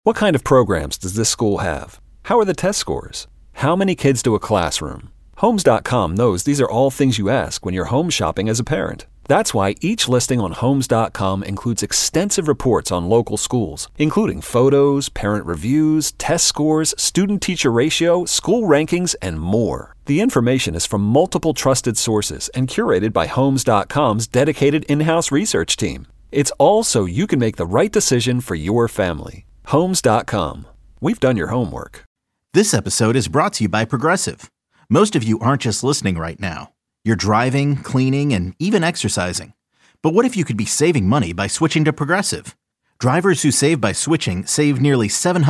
What kind of programs does this school have? How are the test scores? How many kids do a classroom? Homes.com knows these are all things you ask when you're home shopping as a parent. That's why each listing on Homes.com includes extensive reports on local schools, including photos, parent reviews, test scores, student-teacher ratio, school rankings, and more. The information is from multiple trusted sources and curated by Homes.com's dedicated in-house research team. It's all so you can make the right decision for your family. Homes.com. We've done your homework. This episode is brought to you by Progressive. Most of you aren't just listening right now. You're driving, cleaning, and even exercising. But what if you could be saving money by switching to Progressive? Drivers who save by switching save nearly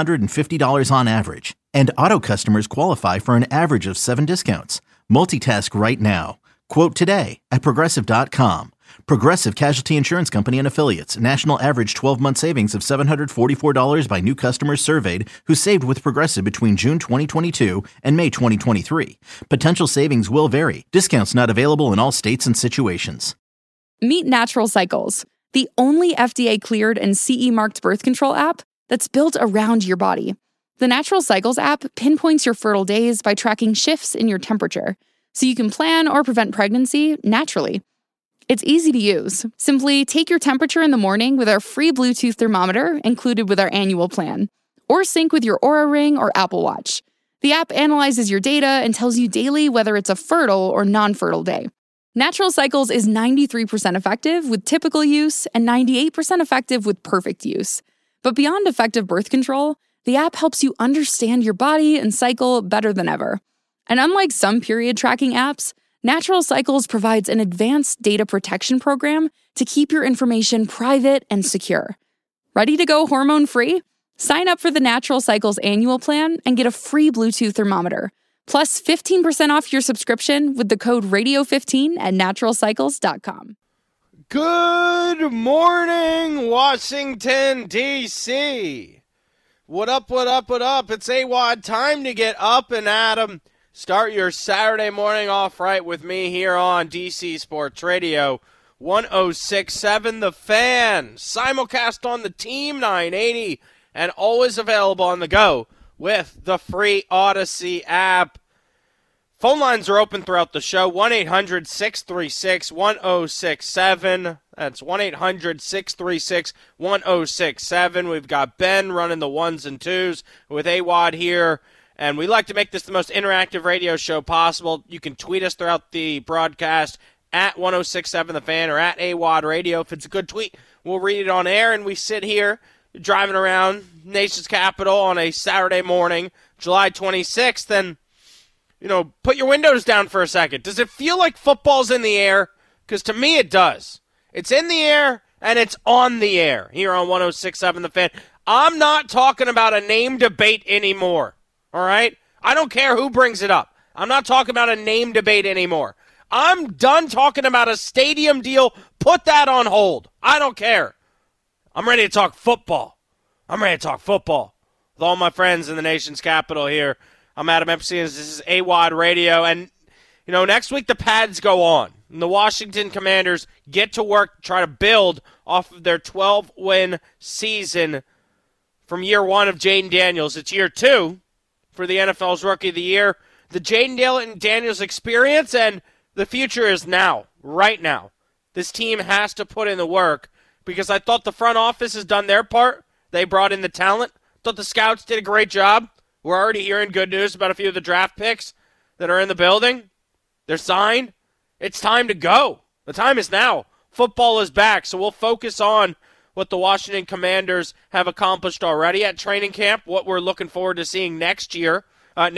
$750 on average. And auto customers qualify for an average of 7 discounts. Multitask right now. Quote today at Progressive.com. Progressive Casualty Insurance Company and Affiliates. National average 12-month savings of $744 by new customers surveyed who saved with Progressive between June 2022 and May 2023. Potential savings will vary. Discounts not available in all states and situations. Meet Natural Cycles, the only FDA-cleared and CE-marked birth control app that's built around your body. The Natural Cycles app pinpoints your fertile days by tracking shifts in your temperature, so you can plan or prevent pregnancy naturally. It's easy to use. Simply take your temperature in the morning with our free Bluetooth thermometer included with our annual plan, or sync with your Oura Ring or Apple Watch. The app analyzes your data and tells you daily whether it's a fertile or non-fertile day. Natural Cycles is 93% effective with typical use and 98% effective with perfect use. But beyond effective birth control, the app helps you understand your body and cycle better than ever. And unlike some period tracking apps, Natural Cycles provides an advanced data protection program to keep your information private and secure. Ready to go hormone-free? Sign up for the Natural Cycles annual plan and get a free Bluetooth thermometer, plus 15% off your subscription with the code radio15 at naturalcycles.com. Good morning, Washington, D.C. What up, what up, what up? It's AWOD time to get up and at 'em. Start your Saturday morning off right with me here on DC Sports Radio 106.7 The Fan. Simulcast on the Team 980 and always available on the go with the free Odyssey app. Phone lines are open throughout the show. 1-800-636-1067. That's 1-800-636-1067. We've got Ben running the ones and twos with AWOD here. And we like to make this the most interactive radio show possible. You can tweet us throughout the broadcast at 1067 The Fan or at AWOD Radio. If it's a good tweet, we'll read it on air. And we sit here driving around nation's capital on a Saturday morning, July 26th. And, put your windows down for a second. Does it feel like football's in the air? Because to me it does. It's in the air and it's on the air here on 1067 The Fan. I'm not talking about a name debate anymore. All right? I don't care who brings it up. I'm not talking about a name debate anymore. I'm done talking about a stadium deal. Put that on hold. I don't care. I'm ready to talk football. I'm ready to talk football with all my friends in the nation's capital here. I'm Adam Epstein. This is AWOD Radio. And, next week the pads go on. And the Washington Commanders get to work to try to build off of their 12-win season from year one of Jaden Daniels. It's year two for the NFL's Rookie of the Year, the Jaden Daniels experience, and the future is now, right now. This team has to put in the work because I thought the front office has done their part. They brought in the talent. Thought the scouts did a great job. We're already hearing good news about a few of the draft picks that are in the building. They're signed. It's time to go. The time is now. Football is back, so we'll focus on what the Washington Commanders have accomplished already at training camp, what we're looking forward to seeing next week, on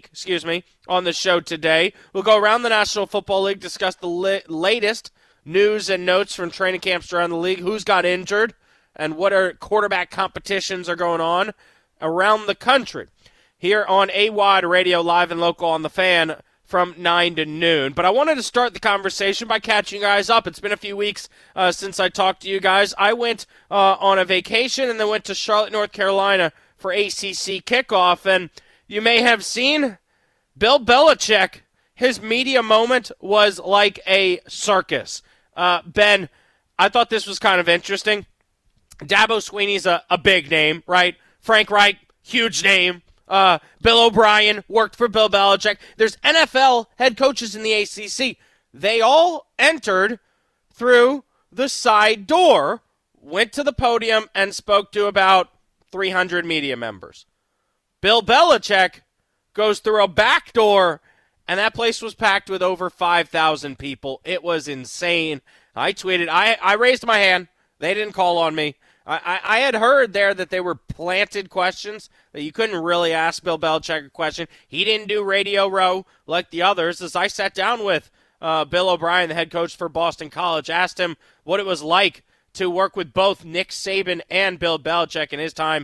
the show today. We'll go around the National Football League, discuss the latest news and notes from training camps around the league, who's got injured, and what are quarterback competitions are going on around the country. Here on AWOD Radio, live and local on The Fan, from 9 to noon. But I wanted to start the conversation by catching you guys up. It's been a few weeks since I talked to you guys. I went on a vacation and then went to Charlotte, North Carolina for ACC kickoff. And you may have seen Bill Belichick, his media moment was like a circus. Ben, I thought this was kind of interesting. Dabo Swinney's a big name, right? Frank Reich, huge name. Bill O'Brien worked for Bill Belichick. There's NFL head coaches in the ACC. They all entered through the side door, went to the podium, and spoke to about 300 media members. Bill Belichick goes through a back door, and that place was packed with over 5,000 people. It was insane. I tweeted. I raised my hand. They didn't call on me. I had heard there that they were planted questions, that you couldn't really ask Bill Belichick a question. He didn't do Radio Row like the others. As I sat down with Bill O'Brien, the head coach for Boston College, asked him what it was like to work with both Nick Saban and Bill Belichick in his time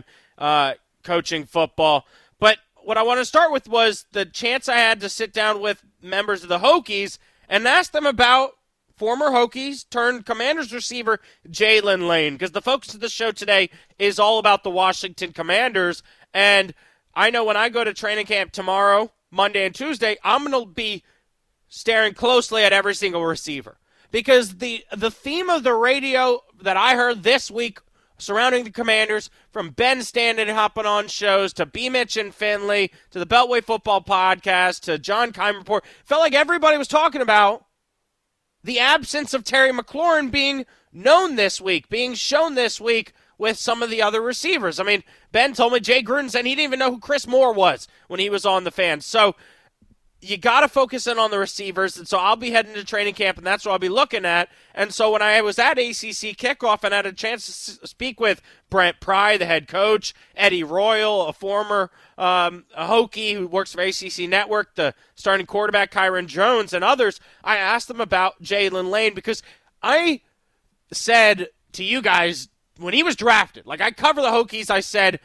coaching football. But what I want to start with was the chance I had to sit down with members of the Hokies and ask them about former Hokies turned Commanders receiver Jalen Lane, because the focus of the show today is all about the Washington Commanders. And I know when I go to training camp tomorrow, Monday and Tuesday, I'm going to be staring closely at every single receiver, because the theme of the radio that I heard this week surrounding the Commanders, from Ben Standing hopping on shows to B. Mitch and Finley to the Beltway Football Podcast to John Keim Report, felt like everybody was talking about the absence of Terry McLaurin being known this week, being shown this week with some of the other receivers. I mean, Ben told me Jay Gruden said he didn't even know who Chris Moore was when he was on the Fans. So you got to focus in on the receivers, and so I'll be heading to training camp, and that's what I'll be looking at. And so when I was at ACC kickoff and had a chance to speak with Brent Pry, the head coach, Eddie Royal, a former a Hokie who works for ACC Network, the starting quarterback Kyron Jones, and others, I asked them about Jalen Lane, because I said to you guys when he was drafted, like I cover the Hokies, I said,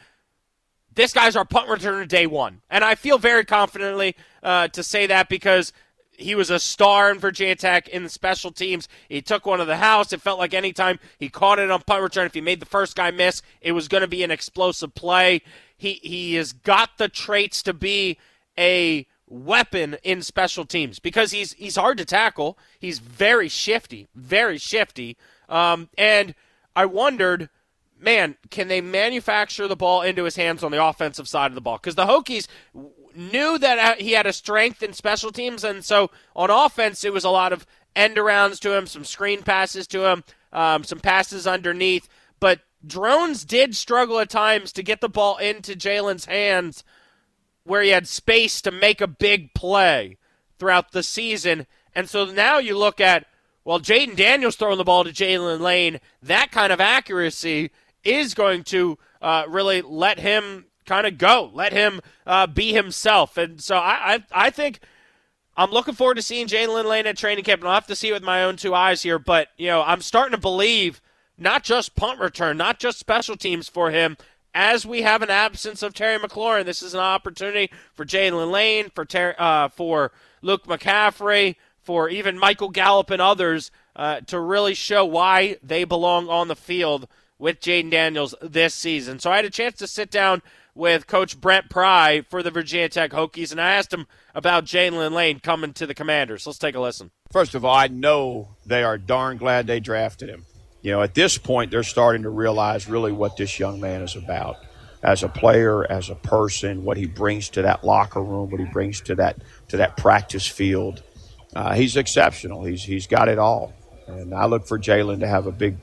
this guy's our punt returner day one. And I feel very confidently to say that, because he was a star in Virginia Tech in the special teams. He took one to the house. It felt like anytime he caught it on punt return, if he made the first guy miss, it was going to be an explosive play. He has got the traits to be a weapon in special teams, because he's hard to tackle. He's very shifty, very shifty. And I wondered, man, can they manufacture the ball into his hands on the offensive side of the ball? Because the Hokies knew that he had a strength in special teams, and so on offense it was a lot of end-arounds to him, some screen passes to him, some passes underneath. But Drones did struggle at times to get the ball into Jalen's hands where he had space to make a big play throughout the season. And so now you look at, well, Jaden Daniels throwing the ball to Jalen Lane, that kind of accuracy is going to really let him kind of go, let him be himself. And so I think I'm looking forward to seeing Jalen Lane at training camp, and I'll have to see it with my own two eyes here. But, you know, I'm starting to believe not just punt return, not just special teams for him. As we have an absence of Terry McLaurin, this is an opportunity for Jalen Lane, for Luke McCaffrey, for even Michael Gallup and others to really show why they belong on the field with Jaden Daniels this season. So I had a chance to sit down with Coach Brent Pry for the Virginia Tech Hokies, and I asked him about Jalen Lane coming to the Commanders. Let's take a listen. First of all, I know they are darn glad they drafted him. You know, at this point, they're starting to realize really what this young man is about as a player, as a person, what he brings to that locker room, what he brings to that practice field. He's exceptional. He's got it all, and I look for Jalen to have a big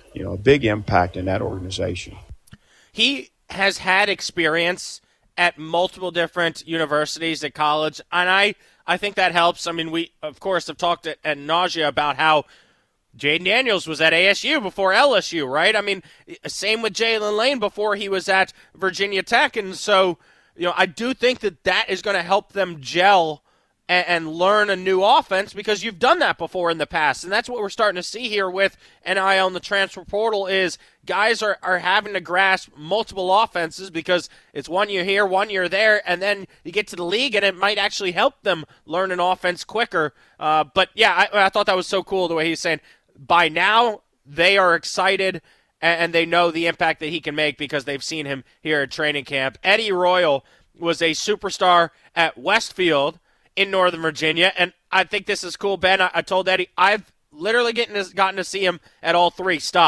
impact in that organization. He has had experience at multiple different universities at college, and I think that helps. I mean, we, of course, have talked at nausea about how Jaden Daniels was at ASU before LSU, right? I mean, same with Jalen Lane before he was at Virginia Tech. And so, you know, I do think that is going to help them gel and learn a new offense, because you've done that before in the past. And that's what we're starting to see here with NIL and the transfer portal is guys are having to grasp multiple offenses, because it's 1 year here, 1 year there, and then you get to the league and it might actually help them learn an offense quicker. But, yeah, I thought that was so cool the way he's saying by now they are excited and they know the impact that he can make because they've seen him here at training camp. Eddie Royal was a superstar at Westfield in Northern Virginia, and I think this is cool, Ben. I told Eddie I've literally gotten to see him at all three stops.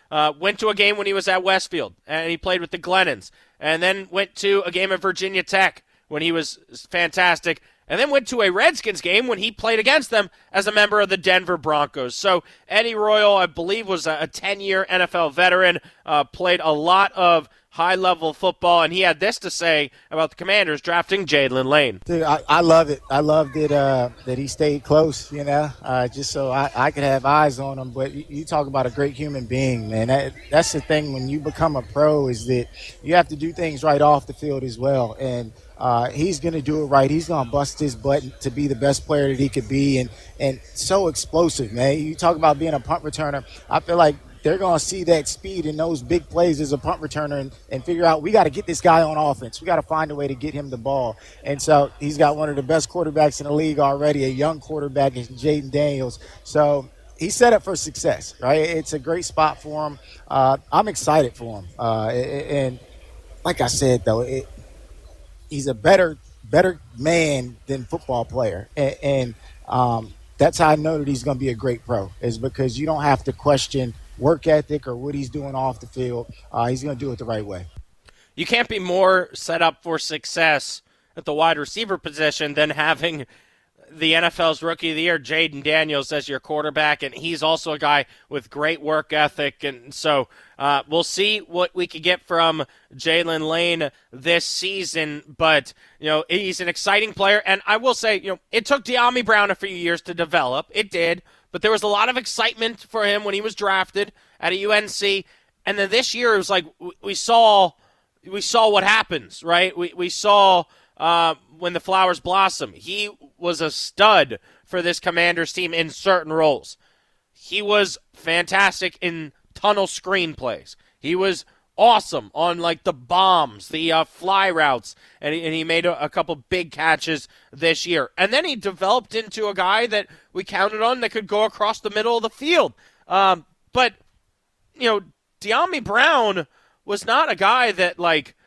went to a game when he was at Westfield, and he played with the Glennons, and then went to a game at Virginia Tech when he was fantastic, and then went to a Redskins game when he played against them as a member of the Denver Broncos. So Eddie Royal, I believe, was a 10-year NFL veteran, played a lot of high-level football, and he had this to say about the Commanders drafting Jaylin Lane. Dude, I love it. I loved it that he stayed close, just so I could have eyes on him. But you talk about a great human being, man. That's the thing when you become a pro, is that you have to do things right off the field as well. And he's going to do it right. He's going to bust his butt to be the best player that he could be, and so explosive, man. You talk about being a punt returner. I feel like they're going to see that speed in those big plays as a punt returner and figure out, we got to get this guy on offense. We got to find a way to get him the ball. And so he's got one of the best quarterbacks in the league already, a young quarterback in Jayden Daniels. So he's set up for success, right? It's a great spot for him. I'm excited for him. And like I said, though, he's a better man than football player. And that's how I know that he's going to be a great pro, is because you don't have to question work ethic or what he's doing off the field. He's going to do it the right way. You can't be more set up for success at the wide receiver position than having the NFL's Rookie of the Year, Jayden Daniels, as your quarterback, and he's also a guy with great work ethic. And so we'll see what we can get from Jaylin Lane this season. But, he's an exciting player. And I will say, it took Dyami Brown a few years to develop. It did. But there was a lot of excitement for him when he was drafted at a UNC. And then this year, it was like we saw what happens, right? We saw when the flowers blossom. He was a stud for this Commanders team in certain roles. He was fantastic in tunnel screenplays. He was awesome on the bombs, the fly routes, and he made a couple big catches this year. And then he developed into a guy that we counted on that could go across the middle of the field. But Dyami Brown was not a guy that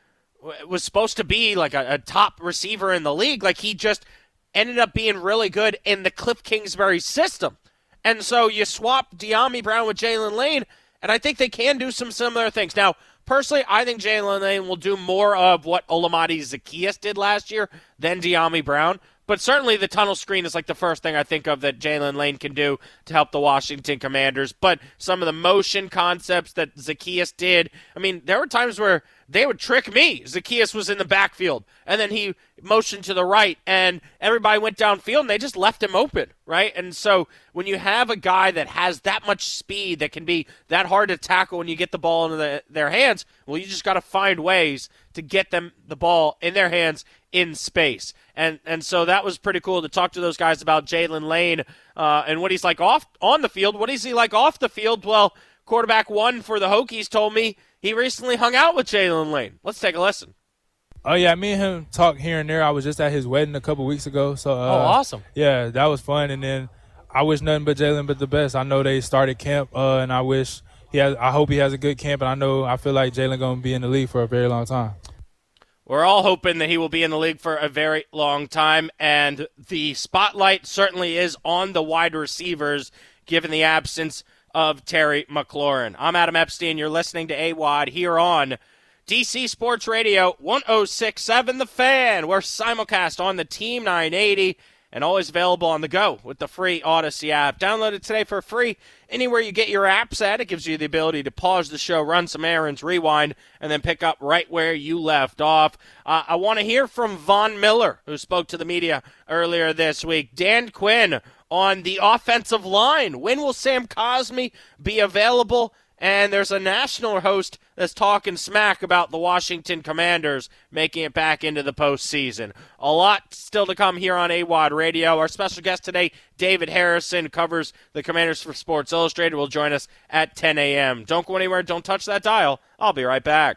was supposed to be a top receiver in the league. He just ended up being really good in the Cliff Kingsbury system. And so you swap Dyami Brown with Jaylin Lane, and I think they can do some similar things. Now, personally, I think Jaylin Lane will do more of what Olamide Zaccheaus did last year than Dyami Brown. But certainly the tunnel screen is the first thing I think of that Jaylin Lane can do to help the Washington Commanders. But some of the motion concepts that Zaccheaus did, there were times where they would trick me. Zaccheaus was in the backfield, and then he motioned to the right, and everybody went downfield, and they just left him open, right? And so when you have a guy that has that much speed, that can be that hard to tackle when you get the ball into their hands, well, you just got to find ways to get them the ball in their hands in space. And so that was pretty cool to talk to those guys about Jaylin Lane and what he's like on the field. What is he like off the field? Well, quarterback one for the Hokies told me he recently hung out with Jaylin Lane. Let's take a listen. Oh, yeah, me and him talk here and there. I was just at his wedding a couple weeks ago. So, awesome. Yeah, that was fun. And then I wish nothing but Jaylin but the best. I know they started camp, and I hope he has a good camp. And I feel like Jaylin going to be in the league for a very long time. We're all hoping that he will be in the league for a very long time, and the spotlight certainly is on the wide receivers given the absence of Terry McLaurin. I'm Adam Epstein. You're listening to AWOD here on DC Sports Radio 106.7 The Fan. We're simulcast on the Team 980 and always available on the go with the free Odyssey app. Download it today for free anywhere you get your apps at. It gives you the ability to pause the show, run some errands, rewind, and then pick up right where you left off. I want to hear from Von Miller, who spoke to the media earlier this week. Dan Quinn on the offensive line. When will Sam Cosmi be available? And there's a national host that's talking smack about the Washington Commanders making it back into the postseason. A lot still to come here on AWOD Radio. Our special guest today, David Harrison, covers the Commanders for Sports Illustrated, will join us at 10 a.m. Don't go anywhere. Don't touch that dial. I'll be right back.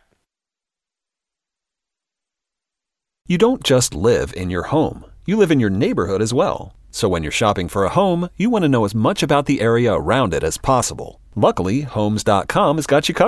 You don't just live in your home. You live in your neighborhood as well. So when you're shopping for a home, you want to know as much about the area around it as possible. Luckily, Homes.com has got you covered.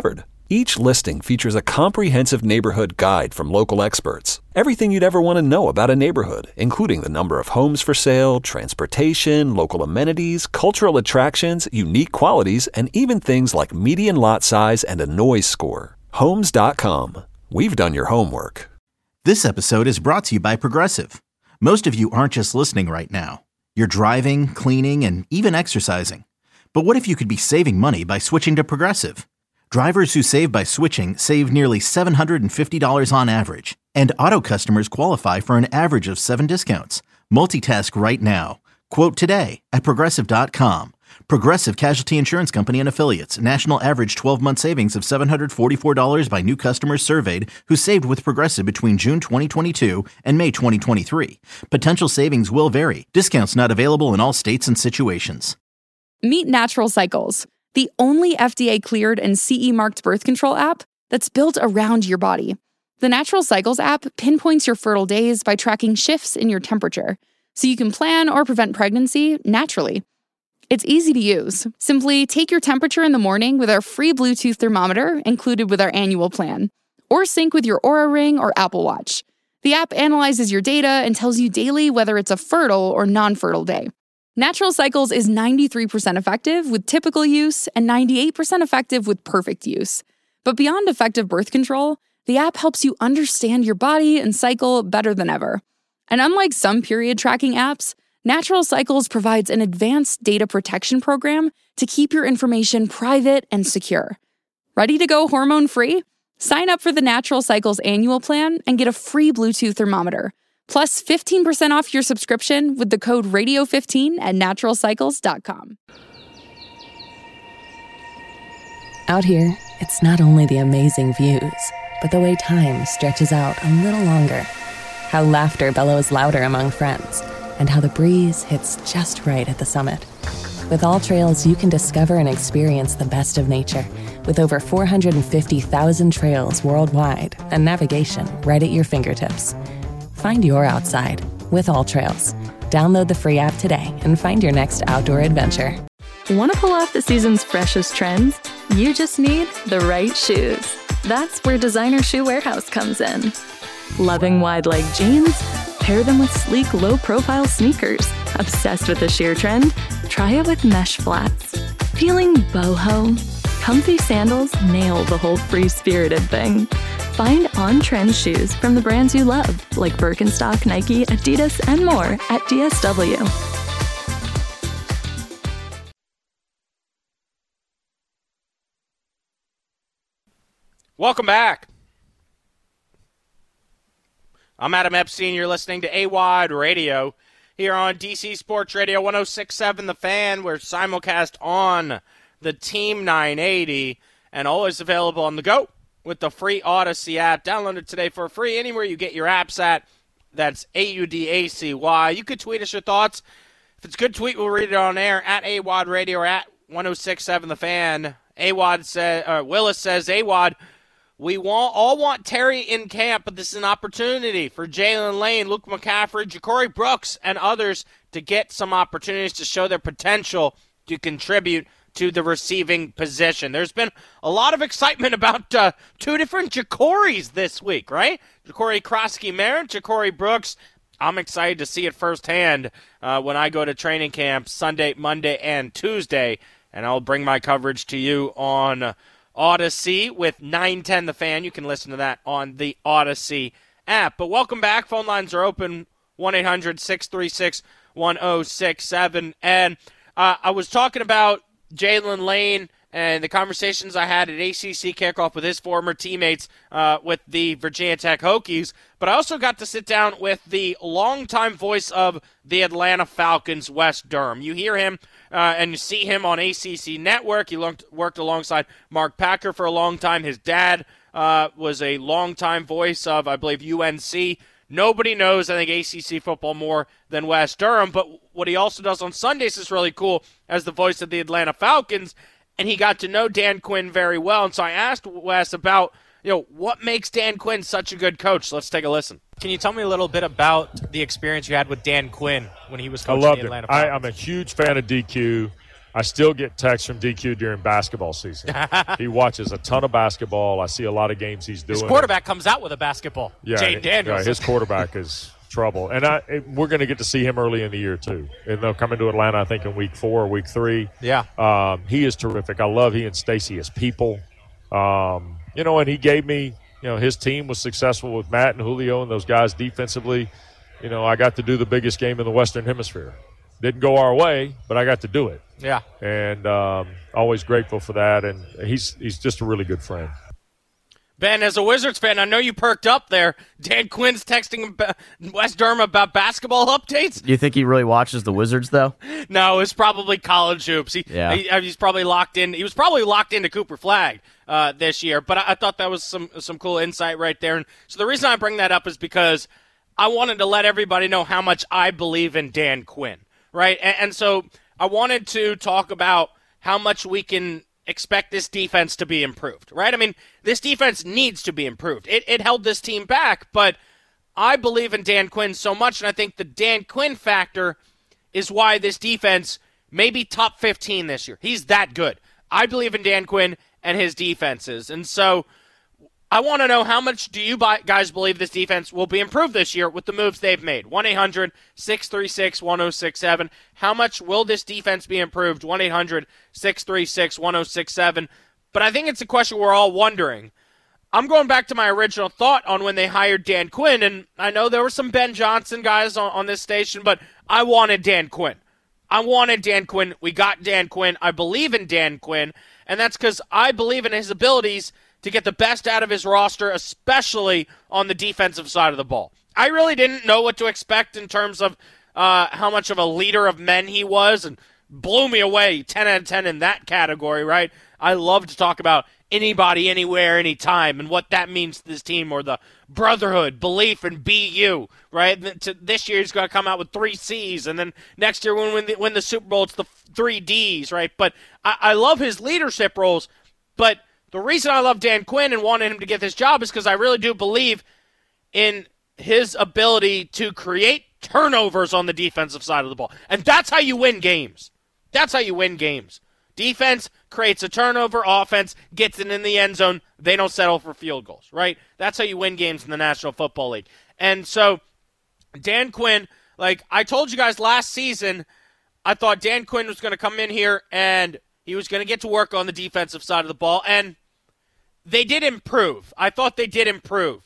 Each listing features a comprehensive neighborhood guide from local experts. Everything you'd ever want to know about a neighborhood, including the number of homes for sale, transportation, local amenities, cultural attractions, unique qualities, and even things like median lot size and a noise score. Homes.com. We've done your homework. This episode is brought to you by Progressive. Most of you aren't just listening right now. You're driving, cleaning, and even exercising. But what if you could be saving money by switching to Progressive? Drivers who save by switching save nearly $750 on average, and auto customers qualify for an average of 7 discounts. Multitask right now. Quote today at Progressive.com. Progressive Casualty Insurance Company and Affiliates. National average 12-month savings of $744 by new customers surveyed who saved with Progressive between June 2022 and May 2023. Potential savings will vary. Discounts not available in all states and situations. Meet Natural Cycles, the only FDA-cleared and CE-marked birth control app that's built around your body. The Natural Cycles app pinpoints your fertile days by tracking shifts in your temperature, so you can plan or prevent pregnancy naturally. It's easy to use. Simply take your temperature in the morning with our free Bluetooth thermometer included with our annual plan, or sync with your Oura Ring or Apple Watch. The app analyzes your data and tells you daily whether it's a fertile or non-fertile day. Natural Cycles is 93% effective with typical use and 98% effective with perfect use. But beyond effective birth control, the app helps you understand your body and cycle better than ever. And unlike some period tracking apps, Natural Cycles provides an advanced data protection program to keep your information private and secure. Ready to go hormone-free? Sign up for the Natural Cycles annual plan and get a free Bluetooth thermometer. Plus 15% off your subscription with the code RADIO15 at naturalcycles.com. Out here, it's not only the amazing views, but the way time stretches out a little longer. How laughter bellows louder among friends, and how the breeze hits just right at the summit. With All Trails, you can discover and experience the best of nature, with over 450,000 trails worldwide and navigation right at your fingertips. Find your outside with All Trails. Download the free app today and find your next outdoor adventure. Want to pull off the season's freshest trends? You just need the right shoes. That's where Designer Shoe Warehouse comes in. Loving wide-leg jeans? Pair them with sleek, low-profile sneakers. Obsessed with the sheer trend? Try it with mesh flats. Feeling boho? Comfy sandals nail the whole free-spirited thing. Find on-trend shoes from the brands you love, like Birkenstock, Nike, Adidas, and more at DSW. Welcome back. I'm Adam Epstein. You're listening to AWOD Radio here on DC Sports Radio 106.7 The Fan. We're simulcast on the Team 980 and always available on the go with the free Odyssey app. Download it today for free anywhere you get your apps at. That's AUDACY. You could tweet us your thoughts. If it's a good tweet, we'll read it on air at AWOD Radio or at 106.7 The Fan. Willis says, AWOD, we all want Terry in camp, but this is an opportunity for Jalen Lane, Luke McCaffrey, Ja'Cory Brooks, and others to get some opportunities to show their potential to contribute to the receiving position. There's been a lot of excitement about two different Ja'Corys this week, right? Ja'Cory Krosky-Merritt, Ja'Cory Brooks. I'm excited to see it firsthand when I go to training camp Sunday, Monday, and Tuesday, and I'll bring my coverage to you on Odyssey with 910 The Fan. You can listen to that on the Odyssey app. But welcome back. Phone lines are open, 1-800-636-1067. And I was talking about Jalen Lane and the conversations I had at ACC kickoff with his former teammates with the Virginia Tech Hokies. But I also got to sit down with the longtime voice of the Atlanta Falcons, Wes Durham. You hear him and you see him on ACC Network. He worked alongside Mark Packer for a long time. His dad was a longtime voice of, I believe, UNC. Nobody knows, I think, ACC football more than Wes Durham. But what he also does on Sundays is really cool as the voice of the Atlanta Falcons. And he got to know Dan Quinn very well. And so I asked Wes about, what makes Dan Quinn such a good coach. Let's take a listen. Can you tell me a little bit about the experience you had with Dan Quinn when he was coaching the Atlanta Falcons? I'm a huge fan of DQ. I still get texts from DQ during basketball season. He watches a ton of basketball. I see a lot of games he's doing. His quarterback comes out with a basketball. Yeah, Jane Daniels. Yeah, his quarterback is trouble. And we're going to get to see him early in the year, too. And they'll come into Atlanta, I think, in week 4 or week 3. Yeah. He is terrific. I love he and Stacy as people. And he gave me, his team was successful with Matt and Julio and those guys defensively. I got to do the biggest game in the Western Hemisphere. Didn't go our way, but I got to do it. Yeah. And always grateful for that. And he's just a really good friend. Ben, as a Wizards fan, I know you perked up there. Dan Quinn's texting Wes Durham about basketball updates. Do you think he really watches the Wizards, though? No, it's probably college hoops. He's probably locked in. He was probably locked into Cooper Flagg this year, but I thought that was some cool insight right there. And so the reason I bring that up is because I wanted to let everybody know how much I believe in Dan Quinn, right? And so I wanted to talk about how much we can expect this defense to be improved, right? I mean, this defense needs to be improved. It held this team back, but I believe in Dan Quinn so much, and I think the Dan Quinn factor is why this defense may be top 15 this year. He's that good. I believe in Dan Quinn and his defenses, and so I want to know, how much do you guys believe this defense will be improved this year with the moves they've made? 1-800-636-1067. How much will this defense be improved? 1-800-636-1067. But I think it's a question we're all wondering. I'm going back to my original thought on when they hired Dan Quinn, and I know there were some Ben Johnson guys on this station, but I wanted Dan Quinn. We got Dan Quinn. I believe in Dan Quinn, and that's because I believe in his abilities to get the best out of his roster, especially on the defensive side of the ball. I really didn't know what to expect in terms of how much of a leader of men he was, and blew me away, 10 out of 10 in that category, right? I love to talk about anybody, anywhere, anytime, and what that means to this team, or the brotherhood, belief, and BU, right? This year he's going to come out with 3 C's, and then next year when we win the Super Bowl, it's the 3 D's, right? But I love his leadership roles, but the reason I love Dan Quinn and wanted him to get this job is because I really do believe in his ability to create turnovers on the defensive side of the ball. And that's how you win games. Defense creates a turnover, offense gets it in the end zone. They don't settle for field goals, right? That's how you win games in the National Football League. And so Dan Quinn, like I told you guys last season, I thought Dan Quinn was going to come in here and he was going to get to work on the defensive side of the ball. And they did improve. I thought they did improve.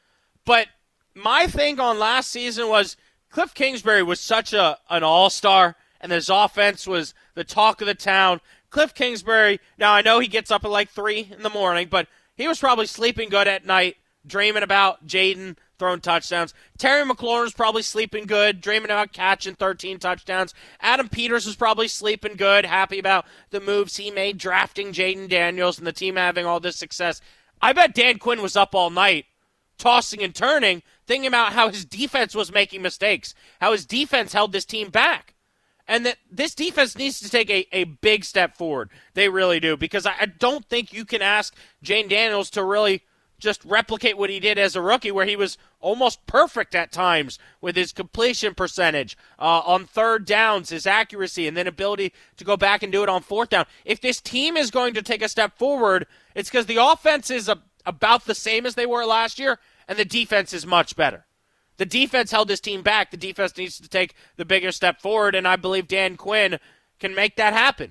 But my thing on last season was Cliff Kingsbury was such an all-star, and his offense was the talk of the town. Cliff Kingsbury, now I know he gets up at like 3 in the morning, but he was probably sleeping good at night, dreaming about Jaden throwing touchdowns. Terry McLaurin's probably sleeping good, dreaming about catching 13 touchdowns. Adam Peters was probably sleeping good, happy about the moves he made, drafting Jaden Daniels and the team having all this success. I bet Dan Quinn was up all night, tossing and turning, thinking about how his defense was making mistakes, how his defense held this team back. And that this defense needs to take a big step forward. They really do, because I don't think you can ask Jaden Daniels to really just replicate what he did as a rookie, where he was almost perfect at times with his completion percentage on third downs, his accuracy, and then ability to go back and do it on fourth down. If this team is going to take a step forward, it's because the offense is about the same as they were last year, and the defense is much better. The defense held this team back. The defense needs to take the bigger step forward, and I believe Dan Quinn can make that happen.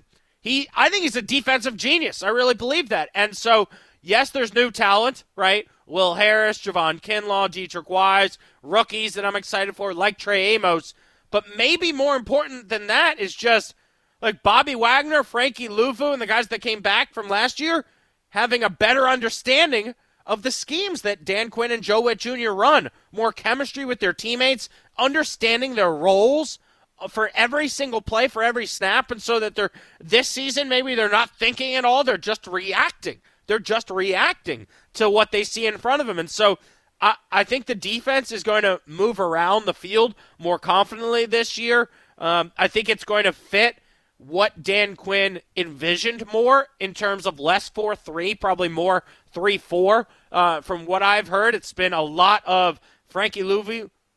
I think he's a defensive genius. I really believe that. And so, yes, there's new talent, right? Will Harris, Javon Kinlaw, Dietrich Wise, rookies that I'm excited for, like Trey Amos. But maybe more important than that is just like Bobby Wagner, Frankie Luvu, and the guys that came back from last year having a better understanding of the schemes that Dan Quinn and Joe Witt Jr. run. More chemistry with their teammates, understanding their roles for every single play, for every snap, and so that this season maybe they're not thinking at all, they're just reacting. They're just reacting to what they see in front of them. And so I think the defense is going to move around the field more confidently this year. I think it's going to fit what Dan Quinn envisioned more in terms of less 4-3, probably more 3-4. From what I've heard, it's been a lot of Frankie Luvu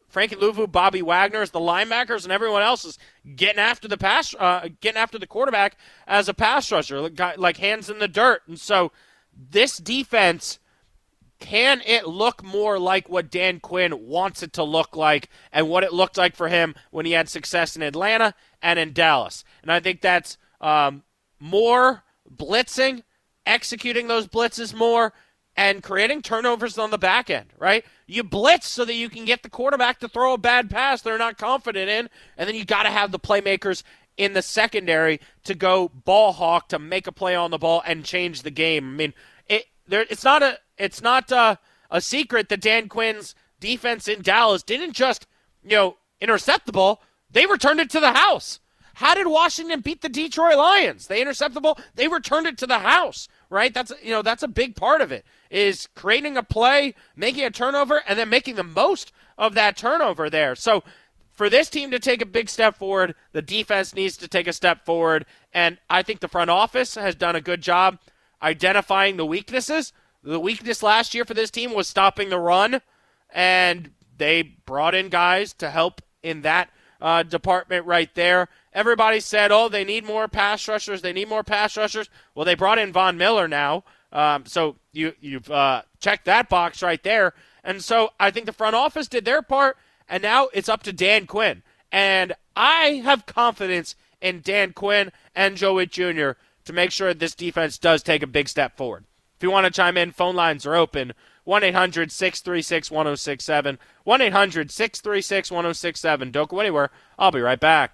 Frankie Louvu, Bobby Wagner as the linebackers, and everyone else is getting after the quarterback as a pass rusher, like hands in the dirt. And so this defense, can it look more like what Dan Quinn wants it to look like and what it looked like for him when he had success in Atlanta and in Dallas? And I think that's more blitzing, executing those blitzes more, and creating turnovers on the back end, right? You blitz so that you can get the quarterback to throw a bad pass they're not confident in, and then you got to have the playmakers in the secondary to go ball hawk, to make a play on the ball and change the game. I mean, it's not a secret that Dan Quinn's defense in Dallas didn't just, intercept the ball. They returned it to the house. How did Washington beat the Detroit Lions? They intercepted the ball. They returned it to the house, right? That's a big part of it, is creating a play, making a turnover, and then making the most of that turnover there. So for this team to take a big step forward, the defense needs to take a step forward, and I think the front office has done a good job identifying the weaknesses. The weakness last year for this team was stopping the run, and they brought in guys to help in that department right there. Everybody said, they need more pass rushers. They need more pass rushers. Well, they brought in Von Miller now. So you've checked that box right there. And so I think the front office did their part, and now it's up to Dan Quinn. And I have confidence in Dan Quinn and Joe Witt Jr. to make sure this defense does take a big step forward. If you want to chime in, phone lines are open. 1-800-636-1067. 1-800-636-1067. Don't go anywhere. I'll be right back.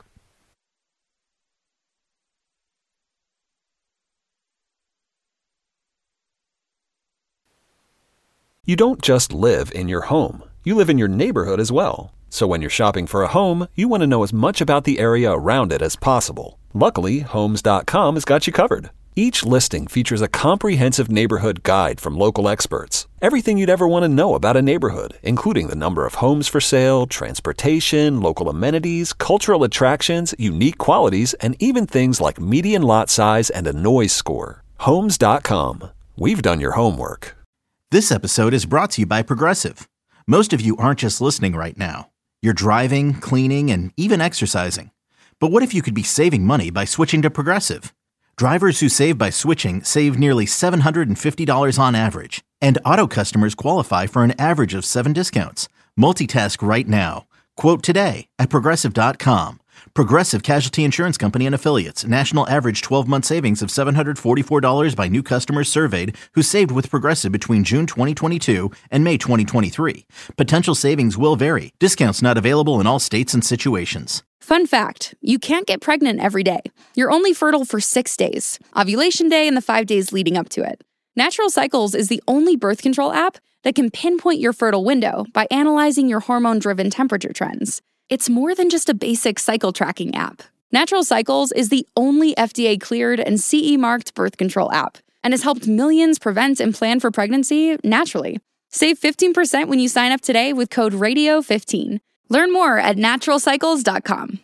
You don't just live in your home. You live in your neighborhood as well. So when you're shopping for a home, you want to know as much about the area around it as possible. Luckily, Homes.com has got you covered. Each listing features a comprehensive neighborhood guide from local experts. Everything you'd ever want to know about a neighborhood, including the number of homes for sale, transportation, local amenities, cultural attractions, unique qualities, and even things like median lot size and a noise score. Homes.com. We've done your homework. This episode is brought to you by Progressive. Most of you aren't just listening right now. You're driving, cleaning, and even exercising. But what if you could be saving money by switching to Progressive? Drivers who save by switching save nearly $750 on average, and auto customers qualify for an average of 7 discounts. Multitask right now. Quote today at Progressive.com. Progressive Casualty Insurance Company and Affiliates. National average 12-month savings of $744 by new customers surveyed who saved with Progressive between June 2022 and May 2023. Potential savings will vary. Discounts not available in all states and situations. Fun fact, you can't get pregnant every day. You're only fertile for 6 days, ovulation day and the 5 days leading up to it. Natural Cycles is the only birth control app that can pinpoint your fertile window by analyzing your hormone-driven temperature trends. It's more than just a basic cycle tracking app. Natural Cycles is the only FDA-cleared and CE-marked birth control app and has helped millions prevent and plan for pregnancy naturally. Save 15% when you sign up today with code RADIO15. Learn more at naturalcycles.com.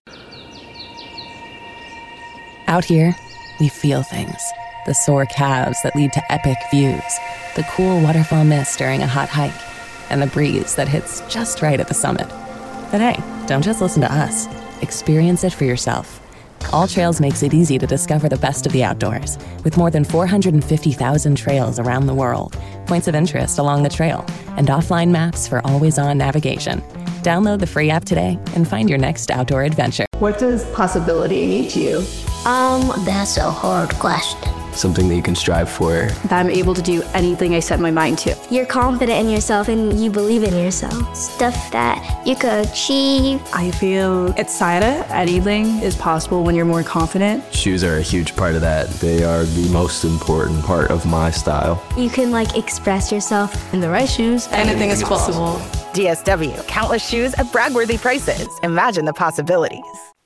Out here, we feel things. The sore calves that lead to epic views, the cool waterfall mist during a hot hike, and the breeze that hits just right at the summit. But hey, don't just listen to us. Experience it for yourself. All Trails makes it easy to discover the best of the outdoors, with more than 450,000 trails around the world, points of interest along the trail, and offline maps for always-on navigation. Download the free app today and find your next outdoor adventure. What does possibility mean to you? That's a hard question. Something that you can strive for. That I'm able to do anything I set my mind to. You're confident in yourself and you believe in yourself. Stuff that you could achieve. I feel excited. Anything is possible when you're more confident. Shoes are a huge part of that. They are the most important part of my style. You can express yourself. In the right shoes, anything is possible. DSW, countless shoes at brag-worthy prices. Imagine the possibilities.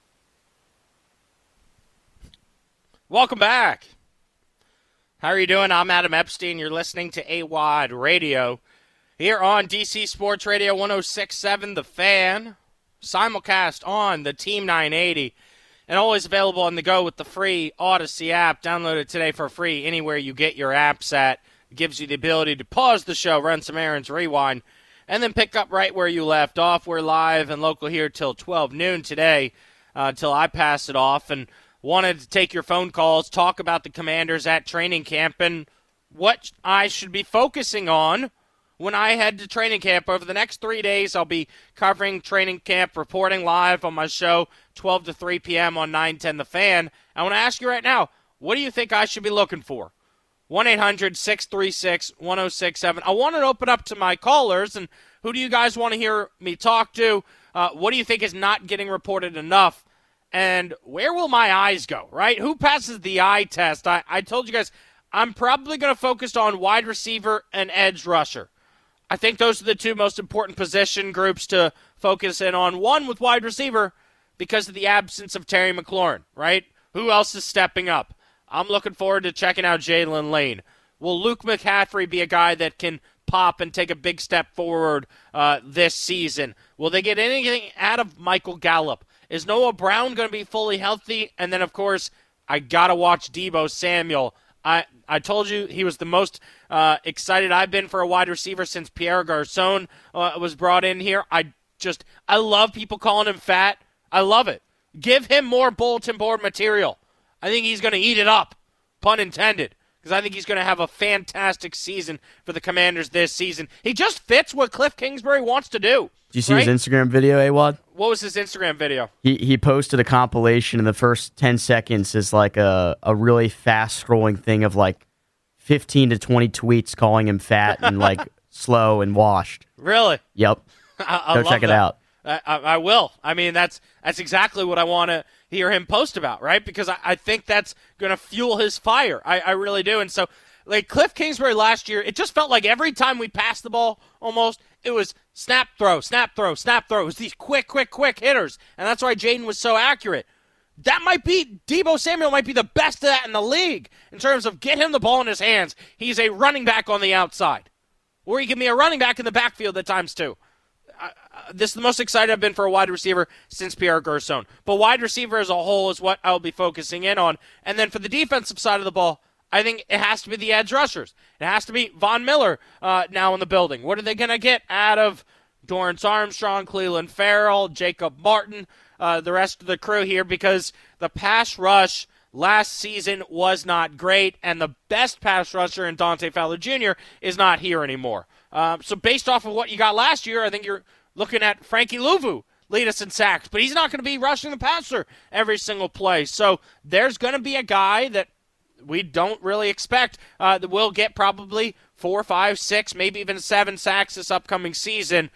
Welcome back. How are you doing? I'm Adam Epstein. You're listening to AWOD Radio here on DC Sports Radio 106.7 The Fan. Simulcast on the Team 980 and always available on the go with the free Odyssey app. Download it today for free anywhere you get your apps at. It gives you the ability to pause the show, run some errands, rewind, and then pick up right where you left off. We're live and local here till 12 noon today, till I pass it off, and wanted to take your phone calls, talk about the Commanders at training camp, and what I should be focusing on when I head to training camp. Over the next 3 days, I'll be covering training camp, reporting live on my show, 12 to 3 p.m. on 910 The Fan. I want to ask you right now, what do you think I should be looking for? 1-800-636-1067. I want to open up to my callers, and who do you guys want to hear me talk to? What do you think is not getting reported enough? And where will my eyes go, right? Who passes the eye test? I told you guys I'm probably going to focus on wide receiver and edge rusher. I think those are the two most important position groups to focus in on. One with wide receiver because of the absence of Terry McLaurin, right? Who else is stepping up? I'm looking forward to checking out Jalen Lane. Will Luke McCaffrey be a guy that can pop and take a big step forward this season? Will they get anything out of Michael Gallup? Is Noah Brown going to be fully healthy? And then, of course, I got to watch Deebo Samuel. I told you he was the most excited I've been for a wide receiver since Pierre Garçon was brought in here. I love people calling him fat. I love it. Give him more bulletin board material. I think he's going to eat it up, pun intended, because I think he's going to have a fantastic season for the Commanders this season. He just fits what Cliff Kingsbury wants to do. Did you see his Instagram video, AWOD? What was his Instagram video? He posted a compilation, and the first 10 seconds is like a really fast-scrolling thing of like 15 to 20 tweets calling him fat and like slow and washed. Really? Yep. Go check it out. I will. I mean, that's exactly what I want to hear him post about, right? Because I think that's going to fuel his fire. I really do. And so, like Cliff Kingsbury last year, it just felt like every time we passed the ball, almost, it was snap, throw, snap, throw, snap, throw. It was these quick hitters. And that's why Jaden was so accurate. That might be, Deebo Samuel might be the best of that in the league in terms of get him the ball in his hands. He's a running back on the outside. Or he can be a running back in the backfield at times too. This is the most excited I've been for a wide receiver since Pierre Garçon. But wide receiver as a whole is what I'll be focusing in on. And then for the defensive side of the ball, I think it has to be the edge rushers. It has to be Von Miller now in the building. What are they going to get out of Dorrance Armstrong, Cleveland Farrell, Jacob Martin, the rest of the crew here? Because the pass rush last season was not great, and the best pass rusher in Dante Fowler Jr. is not here anymore. So based off of what you got last year, I think you're looking at Frankie Louvu lead us in sacks, but he's not going to be rushing the passer every single play. So there's going to be a guy that we don't really expect that will get probably 4, 5, 6, maybe even 7 sacks this upcoming season.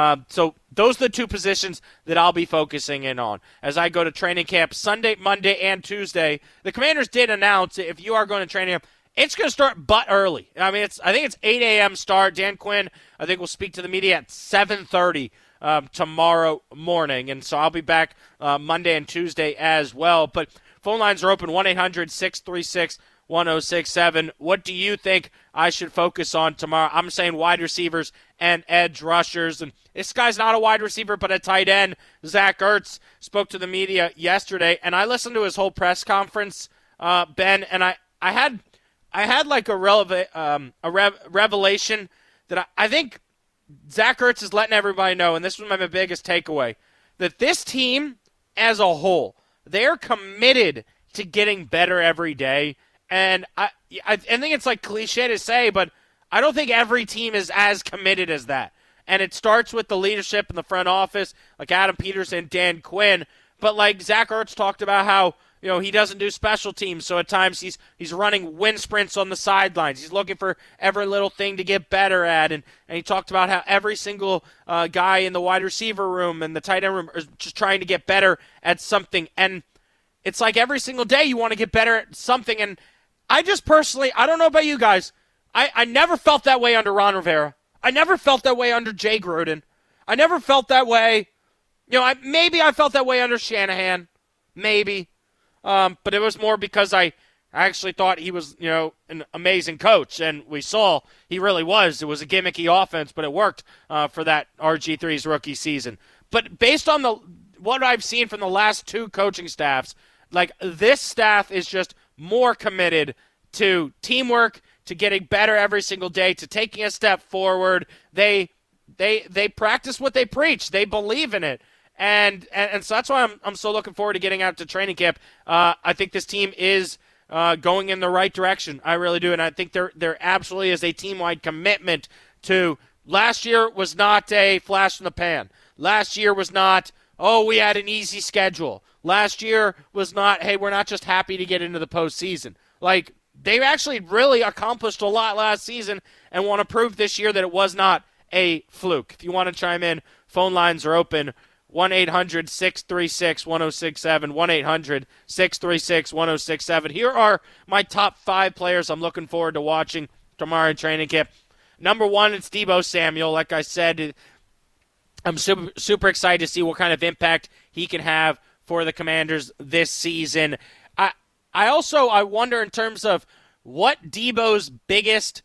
So those are the two positions that I'll be focusing in on as I go to training camp Sunday, Monday, and Tuesday. The Commanders did announce that if you are going to training camp, it's going to start butt early. I mean, I think it's 8 a.m. start. Dan Quinn, I think, will speak to the media at 7:30 tomorrow morning. And so I'll be back Monday and Tuesday as well. But phone lines are open, 1-800-636-1067. What do you think I should focus on tomorrow? I'm saying wide receivers and edge rushers. And this guy's not a wide receiver, but a tight end. Zach Ertz spoke to the media yesterday, and I listened to his whole press conference, Ben, and I had like a revelation that I think Zach Ertz is letting everybody know, and this was my biggest takeaway, that this team as a whole, they're committed to getting better every day. And I think it's like cliche to say, but I don't think every team is as committed as that. And it starts with the leadership in the front office, like Adam Peterson, Dan Quinn. But like Zach Ertz talked about how, you know, he doesn't do special teams, so at times he's running wind sprints on the sidelines. He's looking for every little thing to get better at, and he talked about how every single guy in the wide receiver room and the tight end room is just trying to get better at something. And it's like every single day you want to get better at something. And I just personally, I don't know about you guys, I never felt that way under Ron Rivera. I never felt that way under Jay Gruden. I never felt that way. You know, maybe I felt that way under Shanahan. Maybe. But it was more because I actually thought he was, you know, an amazing coach, and we saw he really was. It was a gimmicky offense, but it worked for that RG3's rookie season. But based on what I've seen from the last 2 coaching staffs, like this staff is just more committed to teamwork, to getting better every single day, to taking a step forward. They they practice what they preach. They believe in it. And so that's why I'm so looking forward to getting out to training camp. I think this team is going in the right direction. I really do. And I think there absolutely is a team-wide commitment to last year was not a flash in the pan. Last year was not, we had an easy schedule. Last year was not, hey, we're not just happy to get into the postseason. Like, they actually really accomplished a lot last season and want to prove this year that it was not a fluke. If you want to chime in, phone lines are open. 1-800-636-1067, 1-800-636-1067. Here are my top 5 players I'm looking forward to watching tomorrow in training camp. Number 1, it's Deebo Samuel. Like I said, I'm super excited to see what kind of impact he can have for the Commanders this season. I wonder in terms of what Deebo's biggest,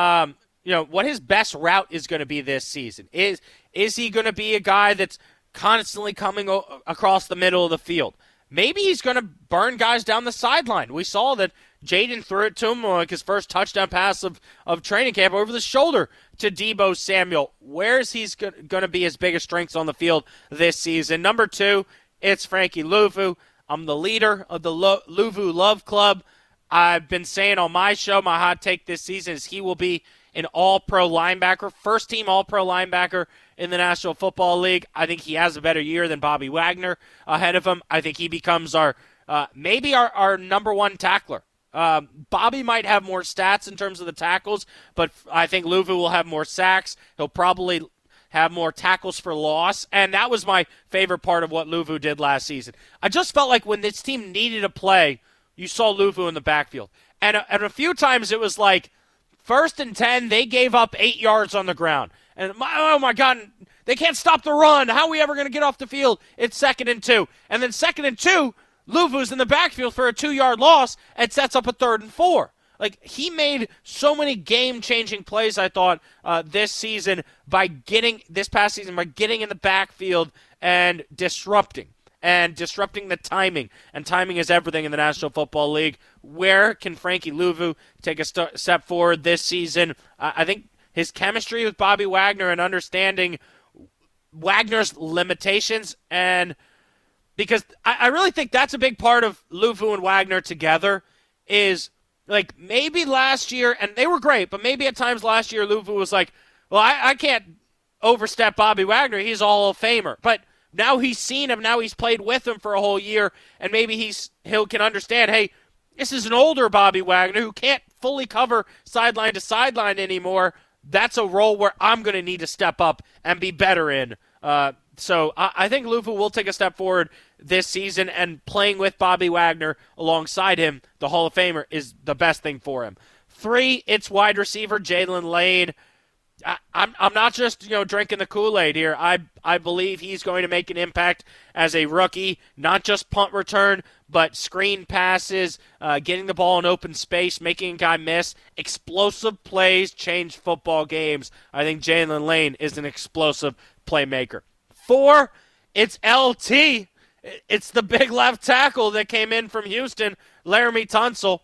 what his best route is going to be this season. Is he going to be a guy that's constantly coming across the middle of the field? Maybe he's going to burn guys down the sideline. We saw that Jaden threw it to him like his first touchdown pass of training camp over the shoulder to Deebo Samuel. Where is he going to be his biggest strengths on the field this season? Number 2, it's Frankie Luvu. I'm the leader of the Luvu Love Club. I've been saying on my show, my hot take this season is he will be an all-pro linebacker, first-team all-pro linebacker in the National Football League. I think he has a better year than Bobby Wagner ahead of him. I think he becomes maybe our number 1 tackler. Bobby might have more stats in terms of the tackles, but I think Luvu will have more sacks. He'll probably have more tackles for loss, and that was my favorite part of what Luvu did last season. I just felt like when this team needed a play, you saw Luvu in the backfield. And a few times it was like, 1st and 10, they gave up 8 yards on the ground. And, oh, my God, they can't stop the run. How are we ever going to get off the field? It's 2nd and 2. And then 2nd and 2, Luvu's in the backfield for a 2-yard loss and sets up a 3rd and 4. Like, he made so many game-changing plays, I thought, this past season by getting in the backfield and disrupting the timing. And timing is everything in the National Football League. Where can Frankie Luvu take a step forward this season? I think his chemistry with Bobby Wagner and understanding Wagner's limitations, and because I really think that's a big part of Luvu and Wagner together is, like, maybe last year, and they were great, but maybe at times last year Luvu was like, well, I can't overstep Bobby Wagner. He's a Hall of Famer. But now he's seen him. Now he's played with him for a whole year, and maybe he can understand, hey, this is an older Bobby Wagner who can't fully cover sideline to sideline anymore. That's a role where I'm going to need to step up and be better in. So I think Luvu will take a step forward this season, and playing with Bobby Wagner alongside him, the Hall of Famer, is the best thing for him. 3, it's wide receiver Jalen Lane. I'm not just drinking the Kool-Aid here. I believe he's going to make an impact as a rookie, not just punt return, but screen passes, getting the ball in open space, making a guy miss. Explosive plays change football games. I think Jalen Lane is an explosive playmaker. 4, it's LT. It's the big left tackle that came in from Houston, Laramie Tunsil,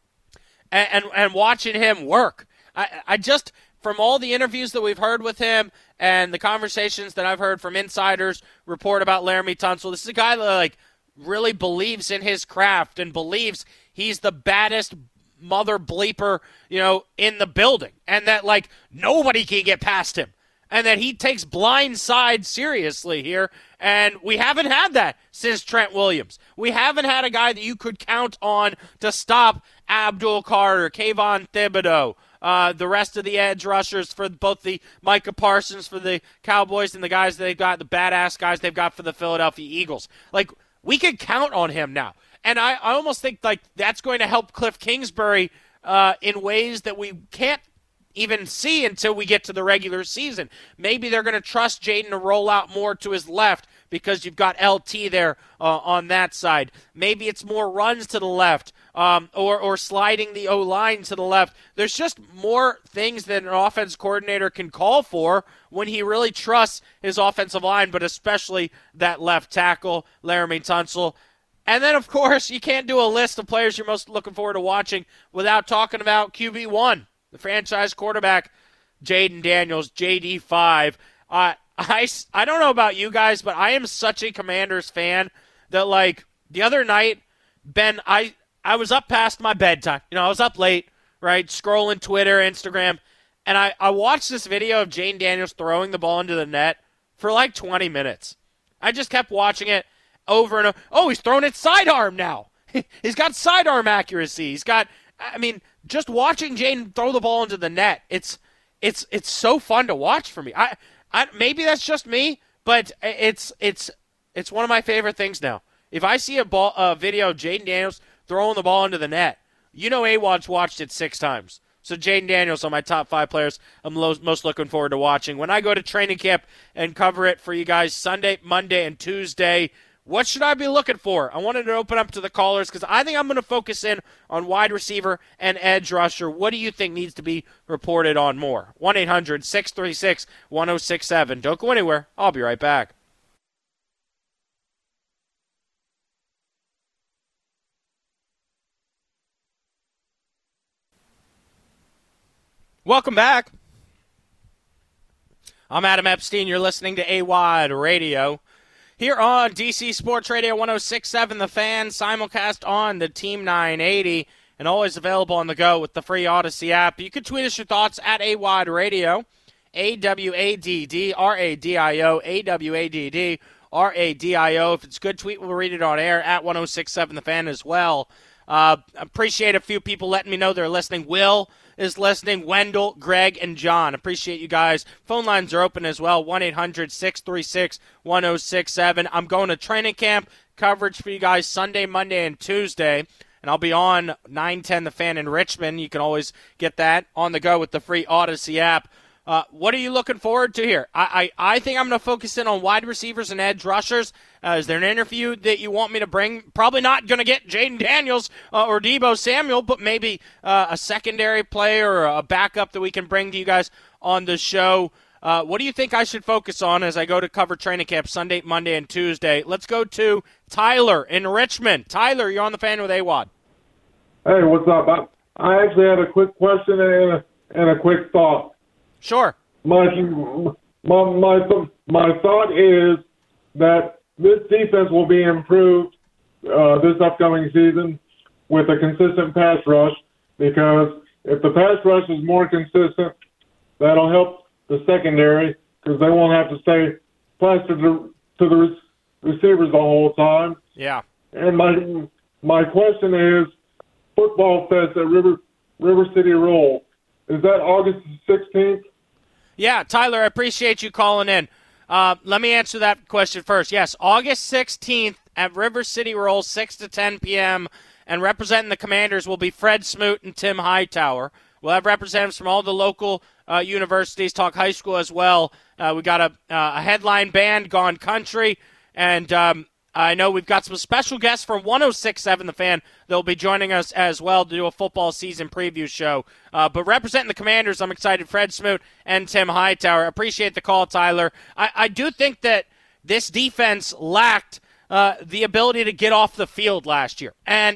and watching him work. I just, from all the interviews that we've heard with him and the conversations that I've heard from insiders report about Laramie Tunsil, this is a guy that really believes in his craft and believes he's the baddest mother bleeper, in the building, and that nobody can get past him, and that he takes blind side seriously here. And we haven't had that since Trent Williams. We haven't had a guy that you could count on to stop Abdul Carter, Kayvon Thibodeau, the rest of the edge rushers for both the Micah Parsons for the Cowboys and the guys they've got, the badass guys they've got for the Philadelphia Eagles. We could count on him now. And I almost think that's going to help Cliff Kingsbury in ways that we can't even see until we get to the regular season. Maybe they're going to trust Jaden to roll out more to his left because you've got LT there on that side. Maybe it's more runs to the left or sliding the O-line to the left. There's just more things that an offense coordinator can call for when he really trusts his offensive line, but especially that left tackle, Laramie Tunsil. And then, of course, you can't do a list of players you're most looking forward to watching without talking about QB1. The franchise quarterback, Jaden Daniels, JD5. I don't know about you guys, but I am such a Commanders fan that, like, the other night, Ben, I was up past my bedtime. I was up late, right, scrolling Twitter, Instagram, and I watched this video of Jaden Daniels throwing the ball into the net for like 20 minutes. I just kept watching it over and over. Oh, he's throwing it sidearm now. He's got sidearm accuracy. He's got, just watching Jaden throw the ball into the net, it's so fun to watch for me. I maybe that's just me, but it's one of my favorite things now. If I see a video of Jaden Daniels throwing the ball into the net, AWOD's watched it 6 times. So Jaden Daniels on my top 5 players I'm most looking forward to watching. When I go to training camp and cover it for you guys Sunday, Monday, and Tuesday, what should I be looking for? I wanted to open up to the callers because I think I'm going to focus in on wide receiver and edge rusher. What do you think needs to be reported on more? 1-800-636-1067. Don't go anywhere. I'll be right back. Welcome back. I'm Adam Epstein. You're listening to AWOD Radio. Here on DC Sports Radio 106.7 The Fan, simulcast on the Team 980, and always available on the go with the free Odyssey app. You can tweet us your thoughts at AWOD Radio, AWADDRADIO, AWADDRADIO. If it's a good tweet, we'll read it on air at 106.7 The Fan as well. Appreciate a few people letting me know they're listening. Will is listening. Wendell, Greg, and John. Appreciate you guys. Phone lines are open as well. 1-800-636-1067. I'm going to training camp coverage for you guys Sunday, Monday, and Tuesday. And I'll be on 910 The Fan in Richmond. You can always get that on the go with the free Odyssey app. What are you looking forward to here? I think I'm going to focus in on wide receivers and edge rushers. Is there an interview that you want me to bring? Probably not going to get Jaden Daniels or Deebo Samuel, but maybe a secondary player or a backup that we can bring to you guys on the show. What do you think I should focus on as I go to cover training camp Sunday, Monday, and Tuesday? Let's go to Tyler in Richmond. Tyler, you're on the Fan with AWOD. Hey, what's up? I actually had a quick question and a quick thought. Sure. My thought is that this defense will be improved this upcoming season with a consistent pass rush, because if the pass rush is more consistent, that'll help the secondary because they won't have to stay plastered to the receivers the whole time. Yeah. And my question is, Football Fest at River City Roll, is that August 16th? Yeah, Tyler, I appreciate you calling in. Let me answer that question first. Yes, August 16th at River City Roll, 6 to 10 p.m., and representing the Commanders will be Fred Smoot and Tim Hightower. We'll have representatives from all the local universities, talk high school as well. We got a headline band, Gone Country, and I know we've got some special guests from 106.7 The Fan that will be joining us as well to do a football season preview show. But representing the Commanders, I'm excited, Fred Smoot and Tim Hightower. Appreciate the call, Tyler. I do think that this defense lacked the ability to get off the field last year. And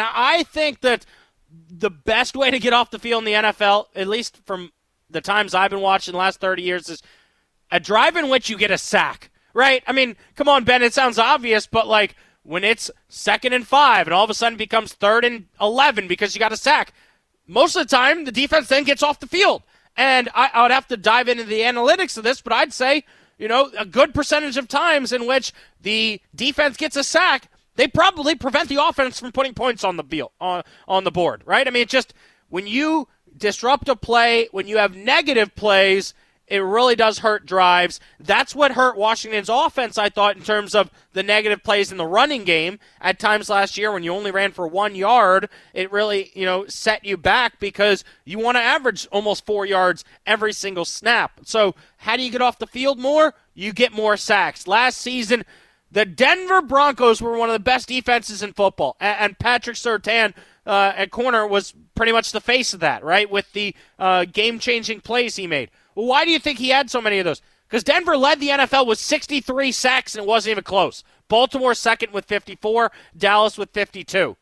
I think that the best way to get off the field in the NFL, at least from the times I've been watching the last 30 years, is a drive in which you get a sack. Right? I mean, come on, Ben, it sounds obvious, but like when it's 2nd and 5 and all of a sudden becomes 3rd and 11 because you got a sack, most of the time the defense then gets off the field. And I would have to dive into the analytics of this, but I'd say, a good percentage of times in which the defense gets a sack, they probably prevent the offense from putting points on the board, right? I mean, it's just when you disrupt a play, when you have negative plays, it really does hurt drives. That's what hurt Washington's offense, I thought, in terms of the negative plays in the running game. At times last year when you only ran for 1 yard, it really, set you back because you want to average almost 4 yards every single snap. So how do you get off the field more? You get more sacks. Last season, the Denver Broncos were one of the best defenses in football, and Patrick Surtain at corner was pretty much the face of that, right, with the game-changing plays he made. Well, why do you think he had so many of those? Because Denver led the NFL with 63 sacks, and it wasn't even close. Baltimore second with 54, Dallas with 52.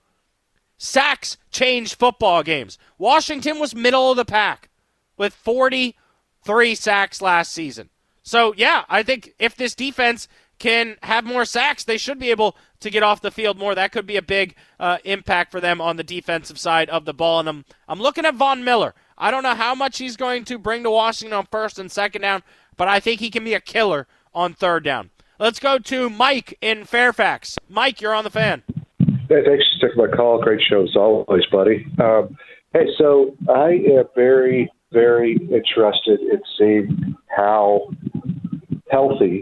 Sacks changed football games. Washington was middle of the pack with 40 3 sacks last season. So, yeah, I think if this defense can have more sacks, they should be able to get off the field more. That could be a big impact for them on the defensive side of the ball. And I'm looking at Von Miller. I don't know how much he's going to bring to Washington on first and second down, but I think he can be a killer on third down. Let's go to Mike in Fairfax. Mike, you're on the Fan. Hey, thanks for taking my call. Great show as always, buddy. Hey, so I am very, very interested in seeing how healthy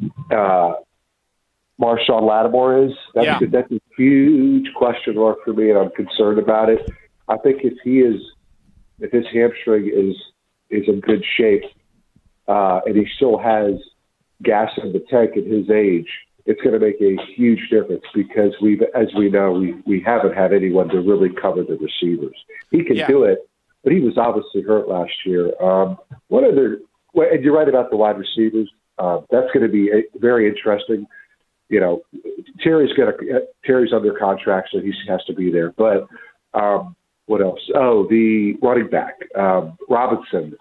Marshawn Lattimore is. That's a huge question mark for me, and I'm concerned about it. I think if his hamstring is in good shape, and he still has gas in the tank at his age, it's going to make a huge difference because as we know, we haven't had anyone to really cover the receivers. He can do it, but he was obviously hurt last year. And you're right about the wide receivers. That's going to be very interesting. You know, Terry's under contract, so he has to be there. But what else? Oh, the running back, Robinson.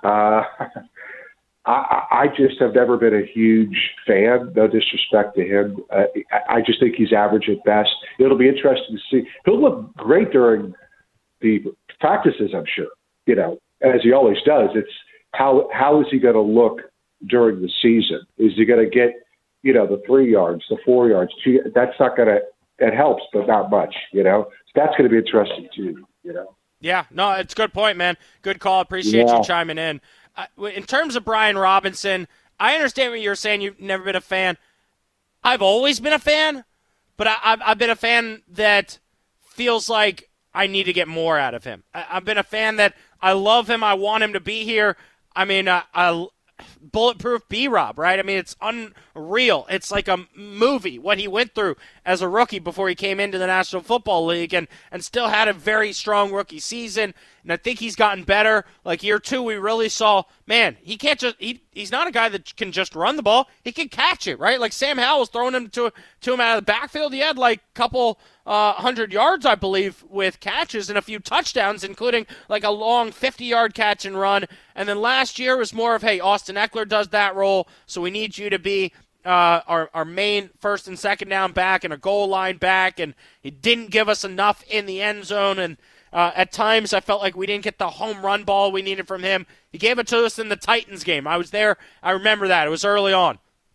I just have never been a huge fan. No disrespect to him. I just think he's average at best. It'll be interesting to see. He'll look great during the practices, I'm sure. You know, as he always does. It's how is he going to look during the season? Is he going to get, the 3 yards, the 4 yards? That's not going to. It helps, but not much. So that's going to be interesting too. Yeah, no, it's a good point, man. Good call. Appreciate you chiming in. In terms of Brian Robinson, I understand what you're saying. You've never been a fan. I've always been a fan, but I've been a fan that feels like I need to get more out of him. I've been a fan that I love him. I want him to be here. I mean, bulletproof B-Rob, right? I mean, it's unreal. It's like a movie, what he went through as a rookie before he came into the National Football League and still had a very strong rookie season. And I think he's gotten better. Like year 2, we really saw, man, he can't just he's not a guy that can just run the ball. He can catch it, right? Like Sam Howell was throwing him to him out of the backfield. He had like a couple 100 yards, I believe, with catches and a few touchdowns, including like a long 50-yard catch and run. And then last year was more of, hey, Austin Eckler does that role, so we need you to be our main first and second down back and a goal line back. And he didn't give us enough in the end zone. And at times I felt like we didn't get the home run ball we needed from him. He gave it to us in the Titans game. I was there. I remember that. It was early on.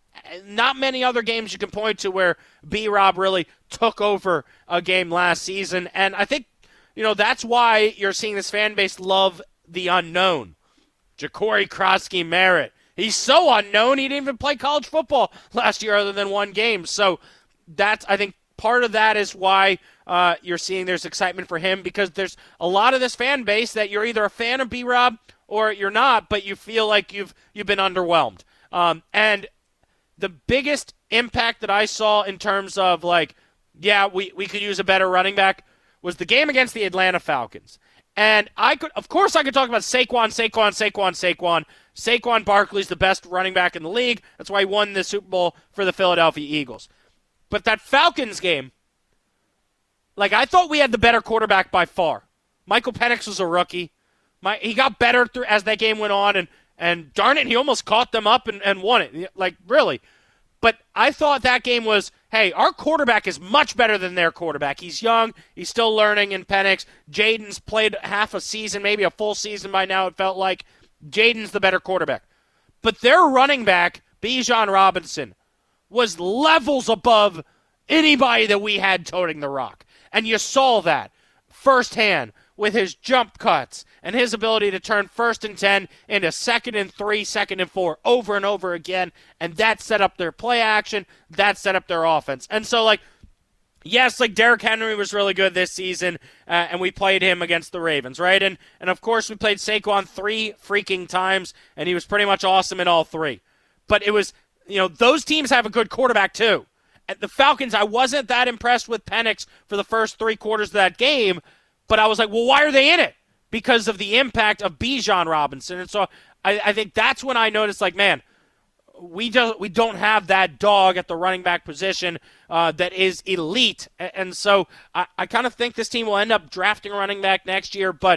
Not many other games you can point to where B-Rob really took over a game last season. And I think, that's why you're seeing this fan base love the unknown. Ja'Cory Krosky-Merritt. He's so unknown, he didn't even play college football last year other than one game. So I think part of that is why you're seeing there's excitement for him, because there's a lot of this fan base that you're either a fan of B-Rob or you're not, but you feel like you've been underwhelmed. And the biggest impact that I saw in terms of we could use a better running back was the game against the Atlanta Falcons. And I could talk about Saquon. Saquon Barkley's the best running back in the league. That's why he won the Super Bowl for the Philadelphia Eagles. But that Falcons game, I thought we had the better quarterback by far. Michael Penix was a rookie. He got better as that game went on, and darn it, he almost caught them up and won it. Really. But I thought that game was, hey, our quarterback is much better than their quarterback. He's young. He's still learning in Penix. Jaden's played half a season, maybe a full season by now, it felt like. Jaden's the better quarterback. But their running back, Bijan Robinson, was levels above anybody that we had toting the rock. And you saw that firsthand with his jump cuts and his ability to turn 1st and 10 into 2nd and 3, 2nd and 4 over and over again. And that set up their play action. That set up their offense. And so, yes, Derrick Henry was really good this season, and we played him against the Ravens, right? And of course, we played Saquon 3 freaking times, and he was pretty much awesome in all 3. But it was, those teams have a good quarterback too. At the Falcons, I wasn't that impressed with Penix for the first 3 quarters of that game, but I was like, well, why are they in it? Because of the impact of Bijan Robinson. And so I think that's when I noticed, man, we don't have that dog at the running back position that is elite. And so I kind of think this team will end up drafting a running back next year, but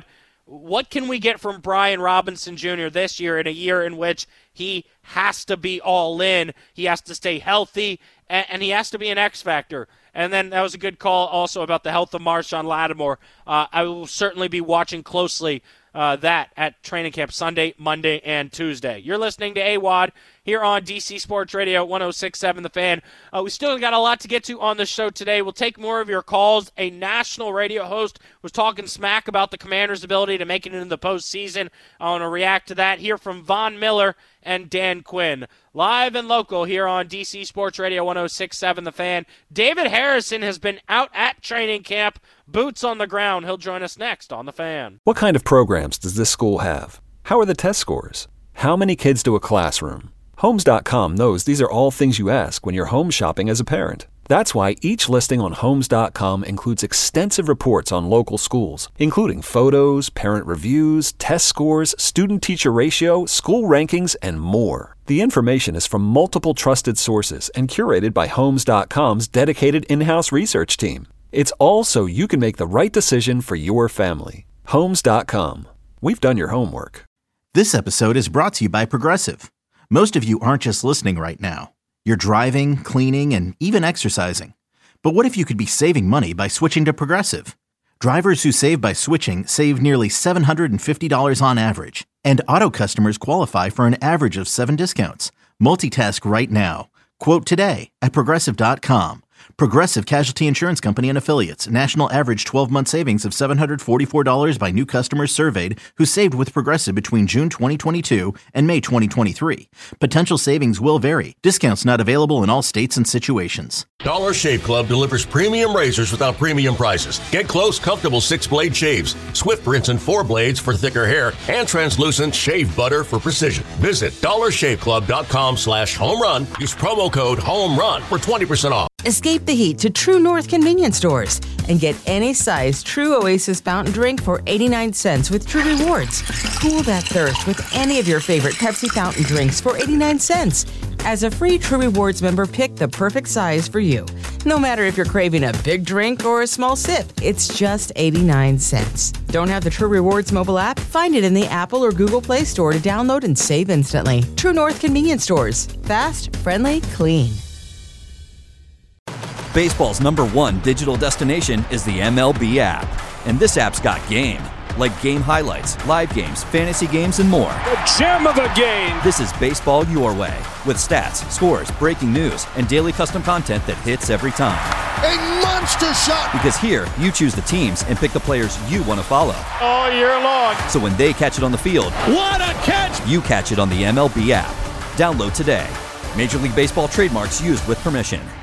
what can we get from Brian Robinson Jr. this year in a year in which he has to be all in, he has to stay healthy, and he has to be an X factor. And then that was a good call also about the health of Marshawn Lattimore. I will certainly be watching closely that at training camp Sunday, Monday, and Tuesday. You're listening to AWOD here on DC Sports Radio 106.7 The Fan. We still got a lot to get to on the show today. We'll take more of your calls. A national radio host was talking smack about the Commanders' ability to make it into the postseason. I want to react to that. Hear from Von Miller and Dan Quinn. Live and local here on DC Sports Radio 106.7 The Fan. David Harrison has been out at training camp, boots on the ground. He'll join us next on The Fan. What kind of programs does this school have? How are the test scores? How many kids do a classroom? Homes.com knows these are all things you ask when you're home shopping as a parent. That's why each listing on Homes.com includes extensive reports on local schools, including photos, parent reviews, test scores, student-teacher ratio, school rankings, and more. The information is from multiple trusted sources and curated by Homes.com's dedicated in-house research team. It's all so you can make the right decision for your family. Homes.com. We've done your homework. This episode is brought to you by Progressive. Most of you aren't just listening right now. You're driving, cleaning, and even exercising. But what if you could be saving money by switching to Progressive? Drivers who save by switching save nearly $750 on average. And auto customers qualify for an average of 7 discounts. Multitask right now. Quote today at Progressive.com. Progressive Casualty Insurance Company and Affiliates. National average 12-month savings of $744 by new customers surveyed who saved with Progressive between June 2022 and May 2023. Potential savings will vary. Discounts not available in all states and situations. Dollar Shave Club delivers premium razors without premium prices. Get close, comfortable 6-blade shaves, swift rinse and 4 blades for thicker hair, and translucent shave butter for precision. Visit dollarshaveclub.com/home run. Use promo code HOMERUN for 20% off. Escape the heat to True North convenience stores and get any size True Oasis fountain drink for 89 cents with True Rewards. Cool that thirst with any of your favorite Pepsi fountain drinks for 89 cents. As a free True Rewards member, pick the perfect size for you. No matter if you're craving a big drink or a small sip, it's just 89 cents. Don't have the True Rewards mobile app? Find it in the Apple or Google Play Store to download and save instantly. True North convenience stores. Fast, friendly, clean. Baseball's #1 digital destination is the MLB app. And this app's got game. Like game highlights, live games, fantasy games, and more. The gem of the game! This is baseball your way. With stats, scores, breaking news, and daily custom content that hits every time. A monster shot! Because here, you choose the teams and pick the players you want to follow. All year long. So when they catch it on the field, what a catch! You catch it on the MLB app. Download today. Major League Baseball trademarks used with permission.